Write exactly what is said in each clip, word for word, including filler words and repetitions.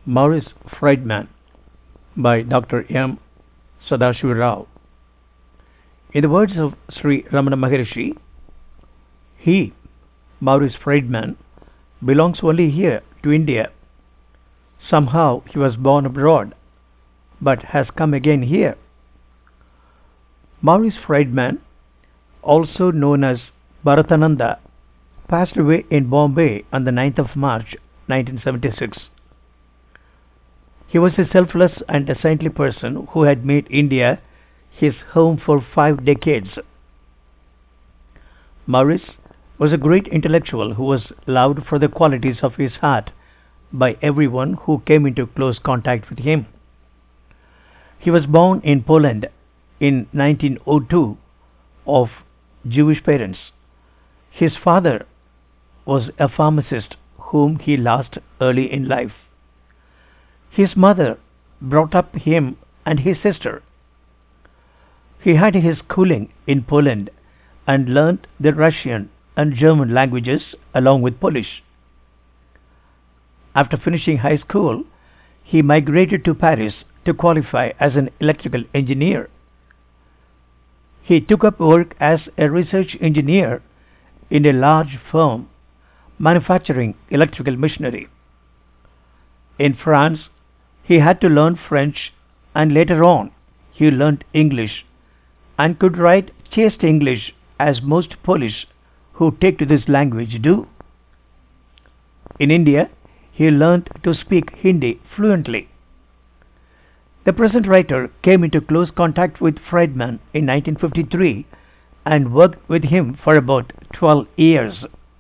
Maurice Friedman by Doctor M. Sadashiva Rao. In the words of Sri Ramana Maharishi, he, Maurice Friedman, belongs only here to India. Somehow he was born abroad, but has come again here. Maurice Friedman, also known as Bharatananda, passed away in Bombay on the ninth of March nineteen seventy-six. He was a selfless and a saintly person who had made India his home for five decades. Maurice was a great intellectual who was loved for the qualities of his heart by everyone who came into close contact with him. He was born in Poland in nineteen oh two of Jewish parents. His father was a pharmacist whom he lost early in life. His mother brought up him and his sister. He had his schooling in Poland and learnt the Russian and German languages along with Polish. After finishing high school, he migrated to Paris to qualify as an electrical engineer. He took up work as a research engineer in a large firm manufacturing electrical machinery. In France, he had to learn French, and later on he learnt English and could write chaste English as most Polish who take to this language do. In India, he learnt to speak Hindi fluently. The present writer came into close contact with Friedman in nineteen fifty-three and worked with him for about twelve years.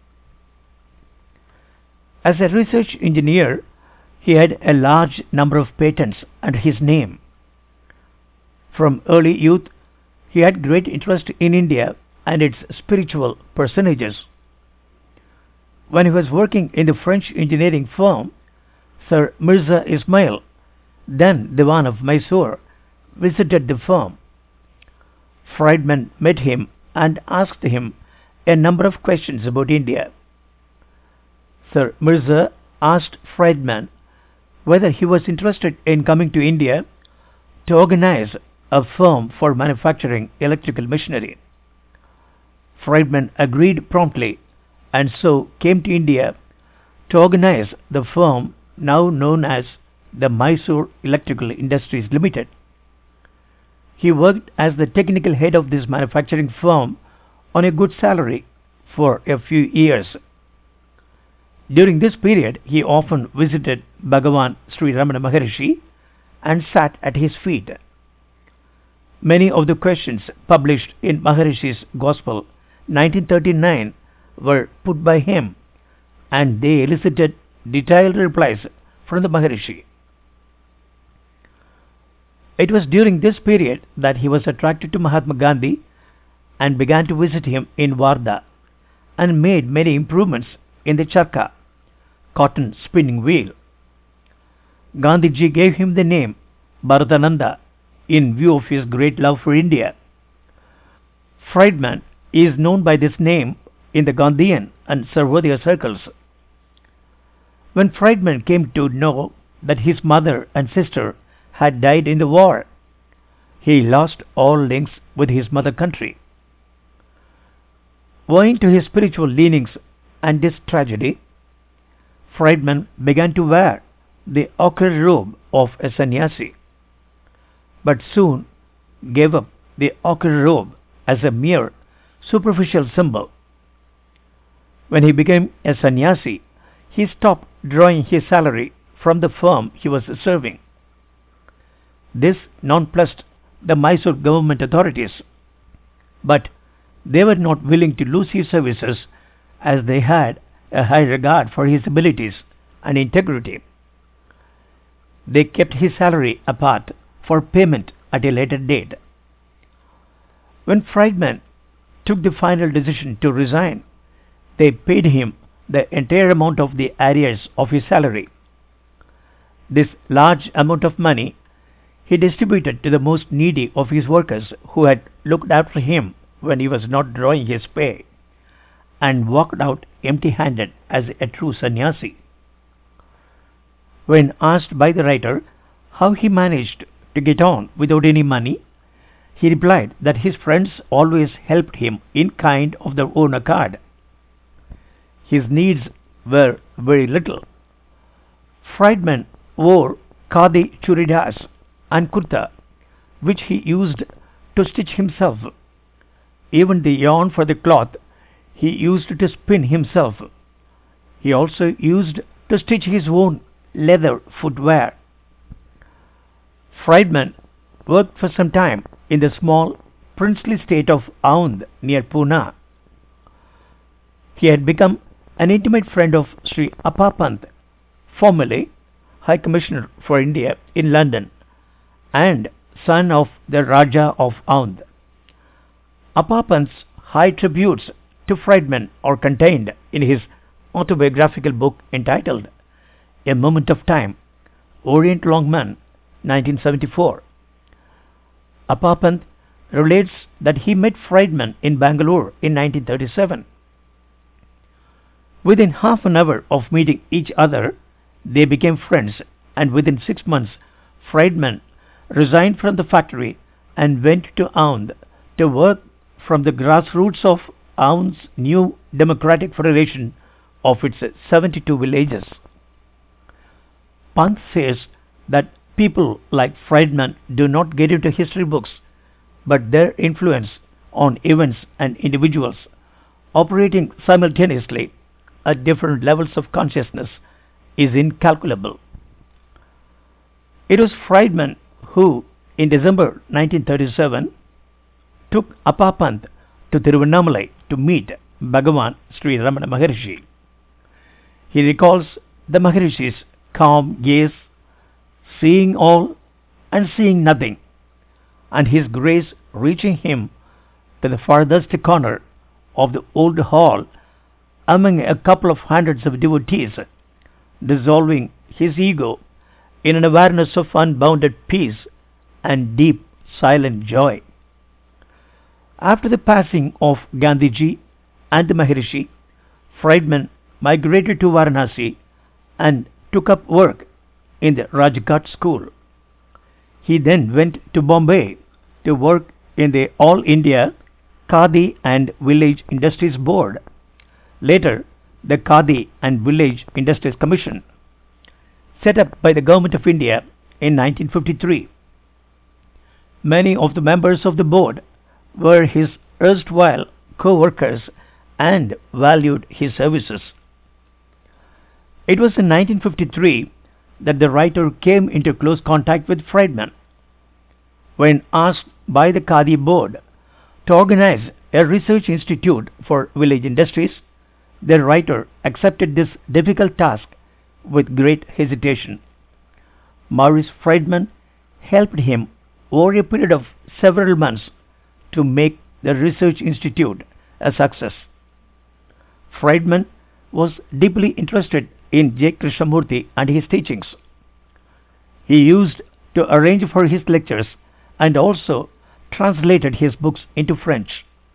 As a research engineer, he had a large number of patents under his name. From early youth, he had great interest in India and its spiritual personages. When he was working in the French engineering firm, Sir Mirza Ismail, then Diwan of Mysore, visited the firm. Friedman met him and asked him a number of questions about India. Sir Mirza asked Friedman whether he was interested in coming to India to organize a firm for manufacturing electrical machinery. Friedman agreed promptly and so came to India to organize the firm now known as the Mysore Electrical Industries Limited. He worked as the technical head of this manufacturing firm on a good salary for a few years. During this period, he often visited Bhagavan Sri Ramana Maharishi and sat at his feet. Many of the questions published in Maharishi's Gospel nineteen thirty-nine were put by him, and they elicited detailed replies from the Maharishi. It was during this period that he was attracted to Mahatma Gandhi and began to visit him in Wardha and made many improvements in the charkha, cotton spinning wheel. Gandhiji gave him the name Bharatananda in view of his great love for India. Friedman is known by this name in the Gandhian and Sarvodaya circles. When Friedman came to know that his mother and sister had died in the war, he lost all links with his mother country. Owing to his spiritual leanings and this tragedy, Friedman began to wear the ochre robe of a sannyasi, but soon gave up the ochre robe as a mere superficial symbol. When he became a sannyasi, he stopped drawing his salary from the firm he was serving. This nonplussed the Mysore government authorities, but they were not willing to lose his services as they had a high regard for his abilities and integrity. They kept his salary apart for payment at a later date. When Friedman took the final decision to resign, they paid him the entire amount of the arrears of his salary. This large amount of money he distributed to the most needy of his workers who had looked after him when he was not drawing his pay, and walked out empty-handed as a true sannyasi. When asked by the writer how he managed to get on without any money, he replied that his friends always helped him in kind of their own accord. His needs were very little. Friedman wore khadi churidas and kurta, which he used to stitch himself. Even the yarn for the cloth he used to spin himself. He also used to stitch his own leather footwear. Friedman worked for some time in the small princely state of Aundh near Pune. He had become an intimate friend of Sri Appa Pant, formerly High Commissioner for India in London and son of the Raja of Aundh. Appa Pant's high tributes to Friedman are contained in his autobiographical book entitled A Moment of Time, Orient Longman, nineteen seventy-four. Appa Pant relates that he met Friedman in Bangalore in nineteen thirty-seven. Within half an hour of meeting each other, they became friends, and within six months, Friedman resigned from the factory and went to Aundh to work from the grassroots of Aundh's new democratic federation of its seventy-two villages. Pant says that people like Friedman do not get into history books, but their influence on events and individuals operating simultaneously at different levels of consciousness is incalculable. It was Friedman who, in December nineteen thirty-seven, took Appa Pant to Tiruvannamalai to meet Bhagavan Sri Ramana Maharishi. He recalls the Maharishi's calm gaze, seeing all and seeing nothing, and his grace reaching him to the farthest corner of the old hall among a couple of hundreds of devotees, dissolving his ego in an awareness of unbounded peace and deep silent joy. After the passing of Gandhiji and the Maharishi, Friedman migrated to Varanasi and took up work in the Rajghat school. He then went to Bombay to work in the All India Khadi and Village Industries Board, later the Khadi and Village Industries Commission, set up by the Government of India in nineteen fifty-three. Many of the members of the board were his erstwhile co-workers and valued his services. It was in nineteen fifty-three that the writer came into close contact with Friedman. When asked by the Khadi board to organize a research institute for village industries, the writer accepted this difficult task with great hesitation. Maurice Friedman helped him over a period of several months to make the research institute a success. Friedman was deeply interested in J. Krishnamurti and his teachings. He used to arrange for his lectures and also translated his books into French.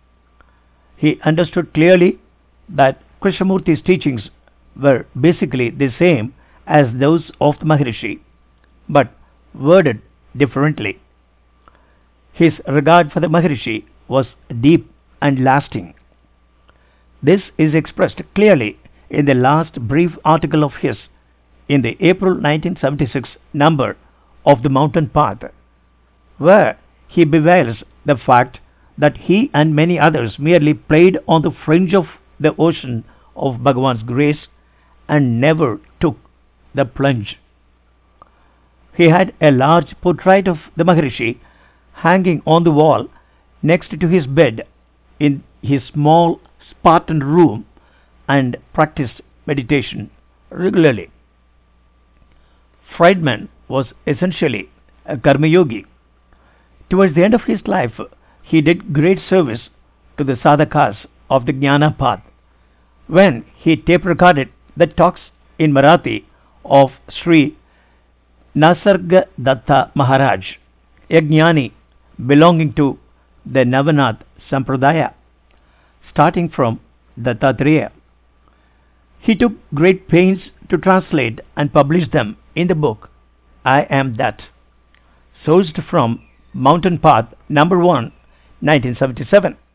He understood clearly that Krishnamurti's teachings were basically the same as those of the Maharishi, but worded differently. His regard for the Maharishi was deep and lasting. This is expressed clearly in the last brief article of his in the April nineteen seventy-six number of the Mountain Path, where he bewails the fact that he and many others merely played on the fringe of the ocean of Bhagavan's grace and never took the plunge. He had a large portrait of the Maharishi hanging on the wall next to his bed in his small Spartan room and practiced meditation regularly. Friedman was essentially a karma yogi. Towards the end of his life, he did great service to the sadhakas of the Jnana path when he tape recorded the talks in Marathi of Sri Nasarga Datta Maharaj, a jnani belonging to the Navanath Sampradaya, starting from Dattatreya. He took great pains to translate and publish them in the book I Am That, sourced from Mountain Path number one, nineteen seventy-seven.